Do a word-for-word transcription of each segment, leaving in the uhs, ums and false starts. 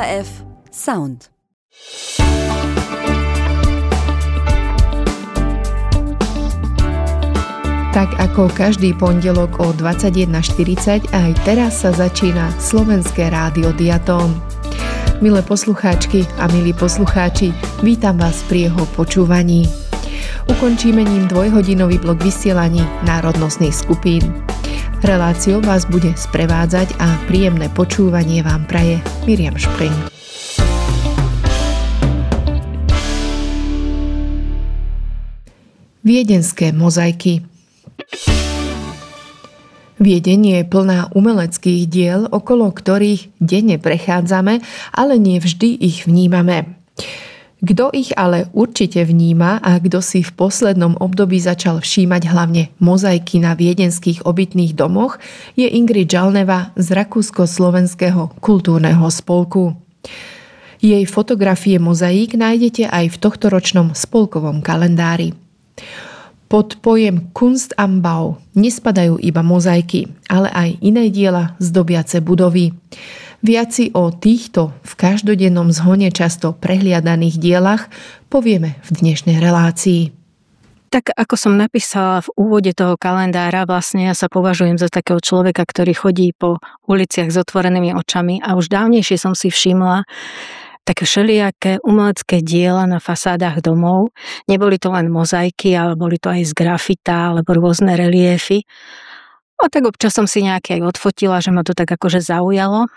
ká ef Sound. Tak ako každý pondelok o dvadsaťjeden štyridsať, aj teraz sa začína Slovenské rádio Diatón. Milé poslucháčky a milí poslucháči, vítam vás pri jeho počúvaní. Ukončíme ním dvojhodinový blok vysielaní národnostných skupín. Reláciou vás bude sprevádzať a príjemné počúvanie vám praje Miriam Špring. Viedenské mozaiky. Viedeň je plná umeleckých diel, okolo ktorých denne prechádzame, ale nie vždy ich vnímame. Kto ich ale určite vníma a kto si v poslednom období začal všímať hlavne mozaiky na viedenských obytných domoch, je Ingrid Žalneva z Rakúsko-slovenského kultúrneho spolku. Jej fotografie mozaík nájdete aj v tohtoročnom spolkovom kalendári. Pod pojem Kunst am Bau nespadajú iba mozaiky, ale aj iné diela zdobiace budovy. Viac si o týchto v každodennom zhone často prehliadaných dielach povieme v dnešnej relácii. Tak ako som napísala v úvode toho kalendára, vlastne ja sa považujem za takého človeka, ktorý chodí po uliciach s otvorenými očami a už dávnejšie som si všimla také všelijaké umelecké diela na fasádach domov. Neboli to len mozaiky, ale boli to aj z grafita alebo rôzne reliéfy. A tak občas som si nejaké aj odfotila, že ma to tak akože zaujalo.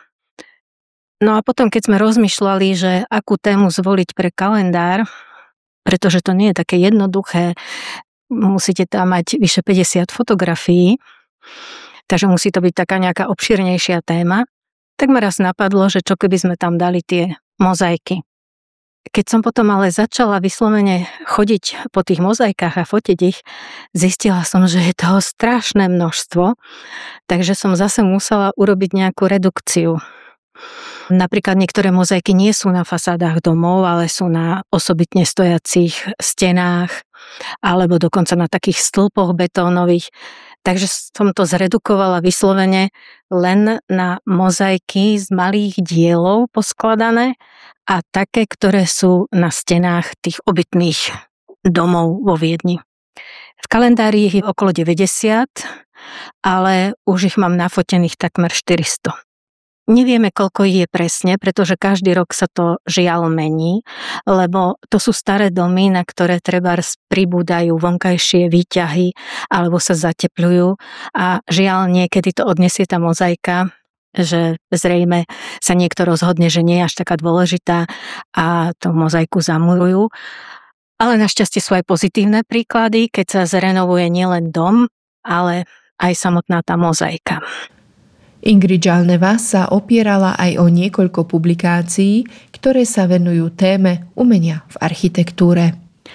No a potom, keď sme rozmýšľali, že akú tému zvoliť pre kalendár, pretože to nie je také jednoduché, musíte tam mať vyše päťdesiat fotografií, takže musí to byť taká nejaká obširnejšia téma, tak ma raz napadlo, že čo keby sme tam dali tie mozaiky. Keď som potom ale začala vyslovene chodiť po tých mozaikách a fotiť ich, zistila som, že je toho strašné množstvo, takže som zase musela urobiť nejakú redukciu. Napríklad niektoré mozaiky nie sú na fasádach domov, ale sú na osobitne stojacích stenách alebo dokonca na takých stĺpoch betónových. Takže som to zredukovala vyslovene len na mozaiky z malých dielov poskladané a také, ktoré sú na stenách tých obytných domov vo Viedni. V kalendári je okolo deväťdesiat, ale už ich mám nafotených takmer štyristo. Nevieme, koľko ich je presne, pretože každý rok sa to žiaľ mení, lebo to sú staré domy, na ktoré trebárs pribúdajú vonkajšie výťahy alebo sa zatepľujú a žiaľ niekedy to odnesie tá mozaika, že zrejme sa niekto rozhodne, že nie je až taká dôležitá a tú mozaiku zamurujú. Ale našťastie sú aj pozitívne príklady, keď sa zrenovuje nielen dom, ale aj samotná tá mozaika. Ingrid Žalneva sa opierala aj o niekoľko publikácií, ktoré sa venujú téme umenia v architektúre.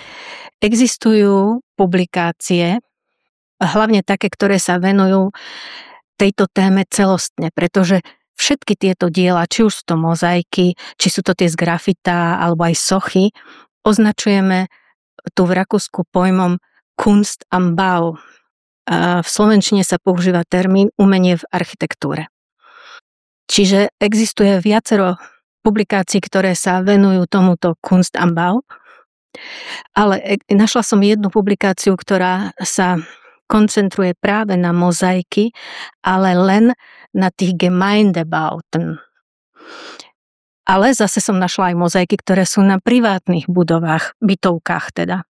Existujú publikácie, hlavne také, ktoré sa venujú tejto téme celostne, pretože všetky tieto diela, či už sú to mozaiky, či sú to tie z grafita alebo aj sochy, označujeme tu v Rakúsku pojmom Kunst am Bau. A v slovenčine sa používa termín umenie v architektúre. Čiže existuje viacero publikácií, ktoré sa venujú tomuto Kunst am Bau, ale našla som jednu publikáciu, ktorá sa koncentruje práve na mozaiky, ale len na tých Gemeindebauten. Ale zase som našla aj mozaiky, ktoré sú na privátnych budovách, bytovkách teda.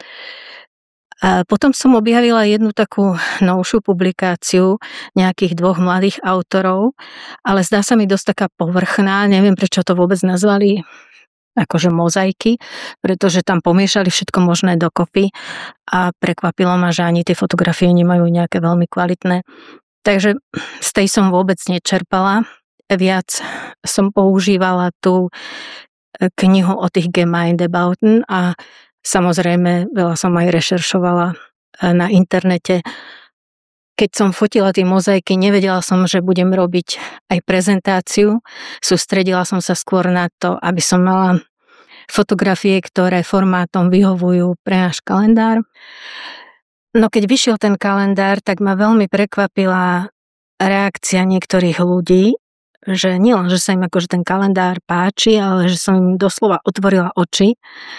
A potom som objavila jednu takú novšiu publikáciu nejakých dvoch mladých autorov, ale zdá sa mi dosť taká povrchná, neviem prečo to vôbec nazvali akože mozaiky, pretože tam pomiešali všetko možné dokopy a prekvapilo ma, že ani tie fotografie nemajú nejaké veľmi kvalitné. Takže z tej som vôbec nečerpala. Viac som používala tú knihu o tých Gemeindebauten a samozrejme, veľa som aj rešeršovala na internete. Keď som fotila tie mozaiky, nevedela som, že budem robiť aj prezentáciu. Sústredila som sa skôr na to, aby som mala fotografie, ktoré formátom vyhovujú pre náš kalendár. No keď vyšiel ten kalendár, tak ma veľmi prekvapila reakcia niektorých ľudí, že nielen, že sa im akože ten kalendár páči, ale že som im doslova otvorila oči.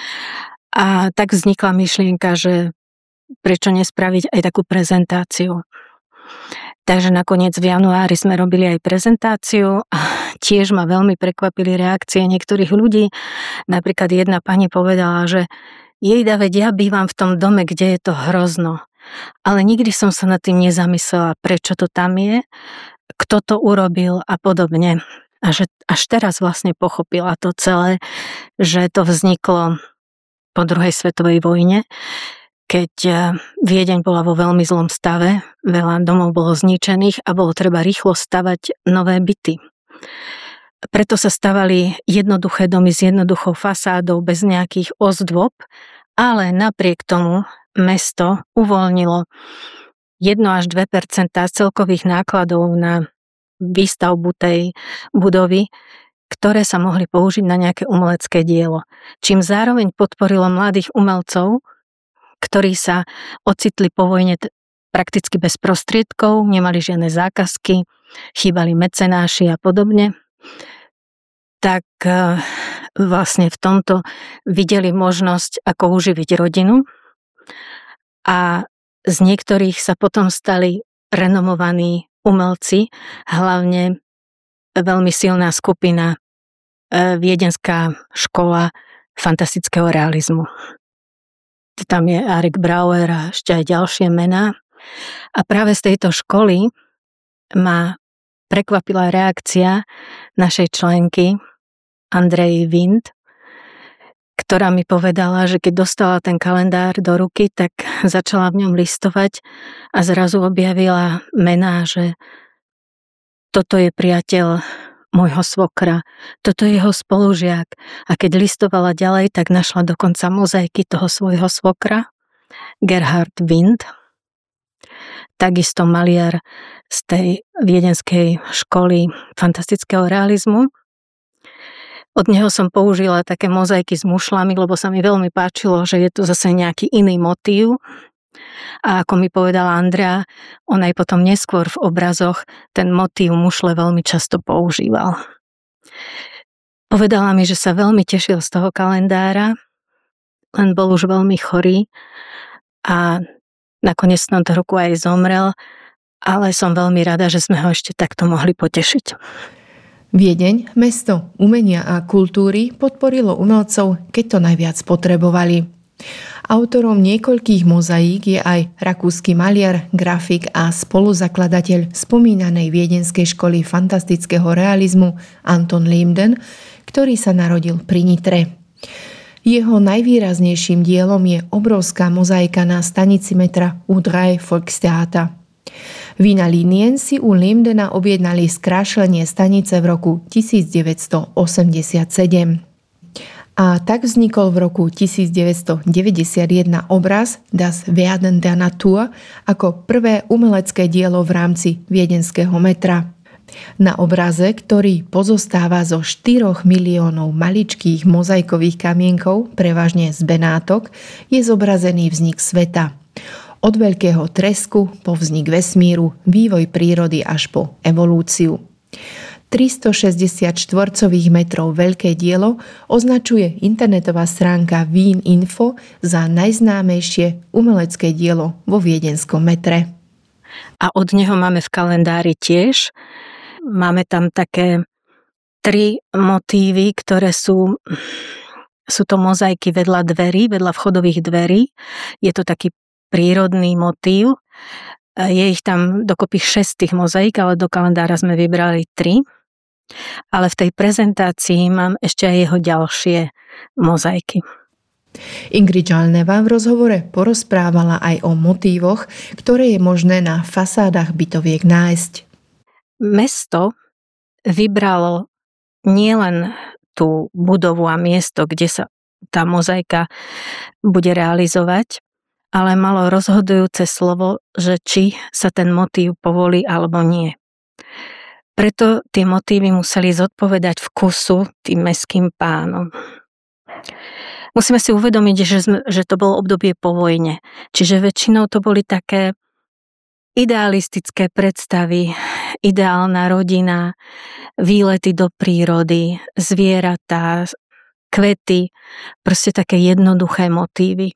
A tak vznikla myšlienka, že prečo nespraviť aj takú prezentáciu. Takže nakoniec v januári sme robili aj prezentáciu a tiež ma veľmi prekvapili reakcie niektorých ľudí. Napríklad jedna pani povedala, že jej da, veď ja bývam v tom dome, kde je to hrozno. Ale nikdy som sa nad tým nezamyslela, prečo to tam je, kto to urobil a podobne. A že až teraz vlastne pochopila to celé, že to vzniklo po druhej svetovej vojne, keď Viedeň bola vo veľmi zlom stave, veľa domov bolo zničených a bolo treba rýchlo stavať nové byty. Preto sa stavali jednoduché domy s jednoduchou fasádou bez nejakých ozdôb, ale napriek tomu mesto uvoľnilo jedno až dve percentá celkových nákladov na výstavbu tej budovy, ktoré sa mohli použiť na nejaké umelecké dielo. Čím zároveň podporilo mladých umelcov, ktorí sa ocitli po vojne t- prakticky bez prostriedkov, nemali žiadne zákazky, chýbali mecenáši a podobne, tak vlastne v tomto videli možnosť, ako uživiť rodinu. A z niektorých sa potom stali renomovaní umelci, hlavne veľmi silná skupina Viedenská škola fantastického realizmu. Tam je Arik Brauer a ešte aj ďalšie mená. A práve z tejto školy ma prekvapila reakcia našej členky Andrej Wind, ktorá mi povedala, že keď dostala ten kalendár do ruky, tak začala v ňom listovať a zrazu objavila mená, že toto je priateľ môjho svokra, toto je jeho spolužiak. A keď listovala ďalej, tak našla dokonca mozaiky toho svojho svokra, Gerhard Wind, takisto maliar z tej viedenskej školy fantastického realizmu. Od neho som použila také mozaiky s mušlami, lebo sa mi veľmi páčilo, že je tu zase nejaký iný motív. A ako mi povedala Andrea, on aj potom neskôr v obrazoch ten motív mušle veľmi často používal. Povedala mi, že sa veľmi tešil z toho kalendára, len bol už veľmi chorý a nakoniec v tomto roku aj zomrel, ale som veľmi rada, že sme ho ešte takto mohli potešiť. Viedeň, mesto umenia a kultúry, podporilo umelcov, keď to najviac potrebovali. Autorom niekoľkých mozaík je aj rakúsky maliar, grafik a spoluzakladateľ spomínanej viedenskej školy fantastického realizmu Anton Lehmden, ktorý sa narodil pri Nitre. Jeho najvýraznejším dielom je obrovská mozaika na stanici metra U tri Volkstheater. Wiener Linien si u Lehmdena objednali skrášlenie stanice v roku tisícdeväťstoosemdesiatsedem. A tak vznikol v roku tisícdeväťstodeväťdesiatjeden obraz Das Werden der Natur ako prvé umelecké dielo v rámci viedenského metra. Na obraze, ktorý pozostáva zo štyroch miliónov maličkých mozaikových kamienkov, prevažne z Benátok, je zobrazený vznik sveta. Od veľkého tresku po vznik vesmíru, vývoj prírody až po evolúciu. tristošesťdesiat štvorcových metrov veľké dielo označuje internetová stránka Wien Info za najznámejšie umelecké dielo vo viedenskom metre. A od neho máme v kalendári tiež. Máme tam také tri motívy, ktoré sú, sú to mozaiky vedľa dverí, vedľa vchodových dverí. Je to taký prírodný motív. Je ich tam dokopy šesť tých mozaík, ale do kalendára sme vybrali tri. Ale v tej prezentácii mám ešte aj jeho ďalšie mozaiky. Ingrid Žalneva v rozhovore porozprávala aj o motívoch, ktoré je možné na fasádach bytoviek nájsť. Mesto vybralo nielen tú budovu a miesto, kde sa tá mozaika bude realizovať, ale malo rozhodujúce slovo, že či sa ten motív povolí alebo nie. Preto tie motívy museli zodpovedať vkusu tým mestským pánom. Musíme si uvedomiť, že, sme, že to bolo obdobie po vojne, čiže väčšinou to boli také idealistické predstavy, ideálna rodina, výlety do prírody, zvieratá, kvety, proste také jednoduché motívy.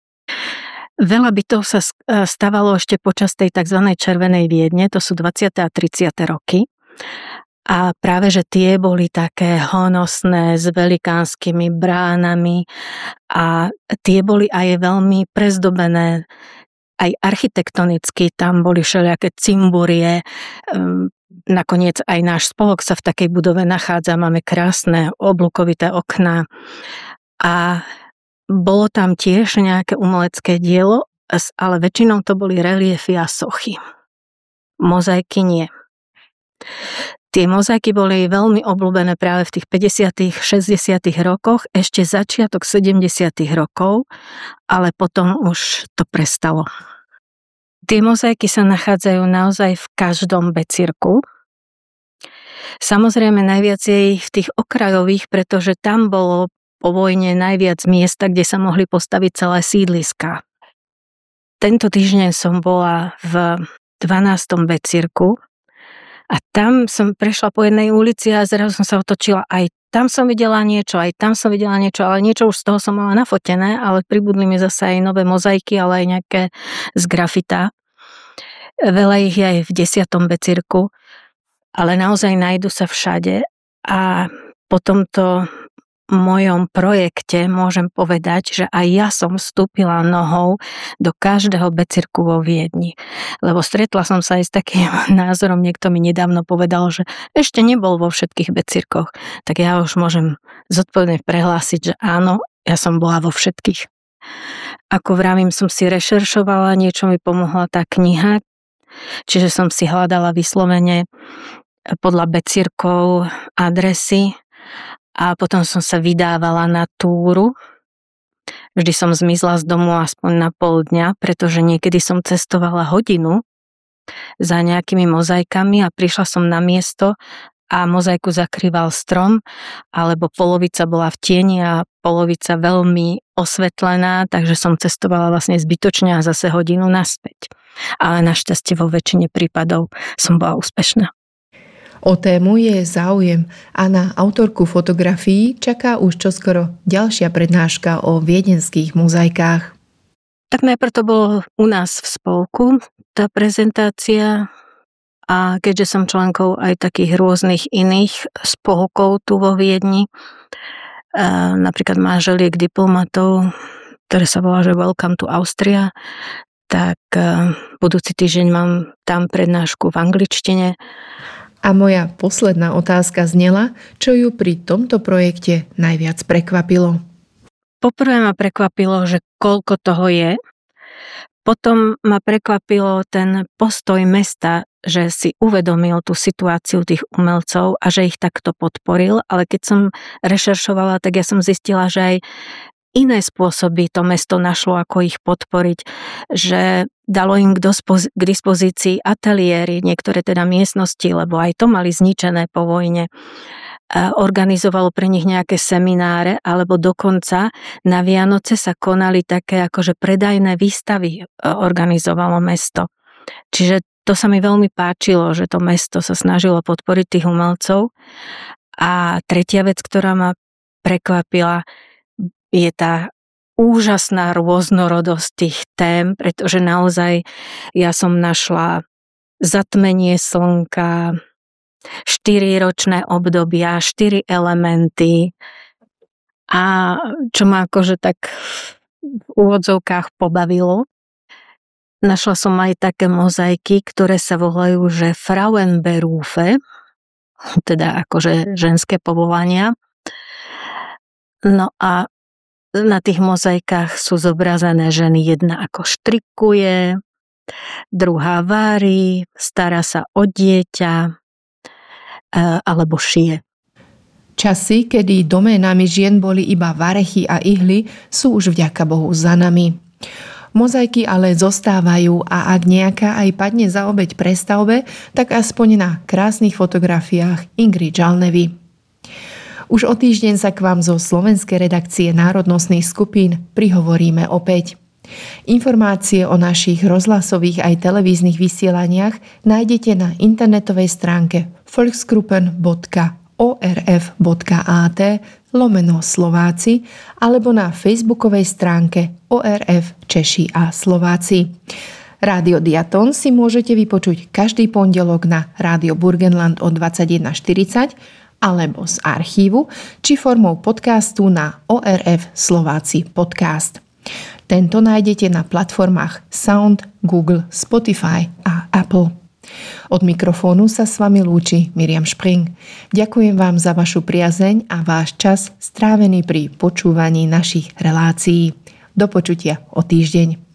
Veľa bytov sa stavalo ešte počas tej tzv. Červenej Viedne, to sú dvadsiate a tridsiate roky. A práve, že tie boli také honosné, s velikánskymi bránami a tie boli aj veľmi prezdobené. Aj architektonicky tam boli všelijaké cimburie. Nakoniec aj náš spolok sa v takej budove nachádza. Máme krásne oblúkovité okná. A bolo tam tiež nejaké umelecké dielo, ale väčšinou to boli reliefy a sochy. Mozaiky nie. Tie mozaiky boli veľmi obľúbené práve v tých päťdesiatych, šesťdesiatych rokoch, ešte začiatok sedemdesiatych rokov, ale potom už to prestalo. Tie mozaiky sa nachádzajú naozaj v každom becirku. Samozrejme najviac je ich v tých okrajových, pretože tam bolo po vojne najviac miesta, kde sa mohli postaviť celé sídliská. Tento týždeň som bola v dvanástom becirku a tam som prešla po jednej ulici a zrazu som sa otočila. Aj tam som videla niečo, aj tam som videla niečo, ale niečo už z toho som mala nafotené, ale pribudli mi zase aj nové mozaiky, ale aj nejaké z grafita. Veľa ich je aj v desiatom becirku, ale naozaj nájdu sa všade a po tomto mojom projekte môžem povedať, že aj ja som vstúpila nohou do každého becirku vo Viedni. Lebo stretla som sa aj s takým názorom, niekto mi nedávno povedal, že ešte nebol vo všetkých becirkoch. Tak ja už môžem zodpovedne prehlásiť, že áno, ja som bola vo všetkých. Ako vravím, som si rešeršovala, niečo mi pomohla tá kniha, čiže som si hľadala vyslovene podľa becirkov adresy, a potom som sa vydávala na túru. Vždy som zmizla z domu aspoň na pol dňa, pretože niekedy som cestovala hodinu za nejakými mozaikami a prišla som na miesto a mozaiku zakrýval strom, alebo polovica bola v tieni a polovica veľmi osvetlená, takže som cestovala vlastne zbytočne a zase hodinu naspäť. Ale našťastie vo väčšine prípadov som bola úspešná. O tému je záujem a na autorku fotografií čaká už čoskoro ďalšia prednáška o viedenských mozaikách. Tak najprv to bolo u nás v spolku, tá prezentácia, a keďže som členkou aj takých rôznych iných spolkov tu vo Viedni, napríklad Manželiek diplomatov, ktoré sa volá, že Welcome to Austria, tak budúci týždeň mám tam prednášku v angličtine. A moja posledná otázka znela, čo ju pri tomto projekte najviac prekvapilo. Poprvé ma prekvapilo, že koľko toho je. Potom ma prekvapilo ten postoj mesta, že si uvedomil tú situáciu tých umelcov a že ich takto podporil. Ale keď som rešeršovala, tak ja som zistila, že aj iné spôsoby to mesto našlo, ako ich podporiť, že dalo im k, dospoz- k dispozícii ateliéry, niektoré teda miestnosti, lebo aj to mali zničené po vojne. Organizovalo pre nich nejaké semináre, alebo dokonca na Vianoce sa konali také akože predajné výstavy, organizovalo mesto. Čiže to sa mi veľmi páčilo, že to mesto sa snažilo podporiť tých umelcov. A tretia vec, ktorá ma prekvapila, je tá úžasná rôznorodosť tých tém, pretože naozaj ja som našla zatmenie slnka, štyriročné obdobia, štyri elementy a čo ma akože tak v úvodzovkách pobavilo. Našla som aj také mozaiky, ktoré sa volajú, že Frauenberufe, teda akože ženské povolania. No a na tých mozaikách sú zobrazené ženy. Jedna ako štrikuje, druhá vári, stará sa o dieťa alebo šije. Časy, kedy doménami žien boli iba varechy a ihly, sú už vďaka Bohu za nami. Mozaiky ale zostávajú a ak nejaká aj padne za obeť prestavbe, tak aspoň na krásnych fotografiách Ingrid Žalnevy. Už o týždeň sa k vám zo slovenskej redakcie národnostných skupín prihovoríme opäť. Informácie o našich rozhlasových aj televíznych vysielaniach nájdete na internetovej stránke volksgruppen bodka orf bodka at lomeno Slováci alebo na facebookovej stránke O R F Češi a Slováci. Rádio Diaton si môžete vypočuť každý pondelok na Rádio Burgenland o dvadsaťjeden štyridsať alebo z archívu či formou podcastu na O R F Slováci podcast. Tento nájdete na platformách Sound, Google, Spotify a Apple. Od mikrofónu sa s vami lúči Miriam Špring. Ďakujem vám za vašu priazeň a váš čas strávený pri počúvaní našich relácií. Do počutia o týždeň.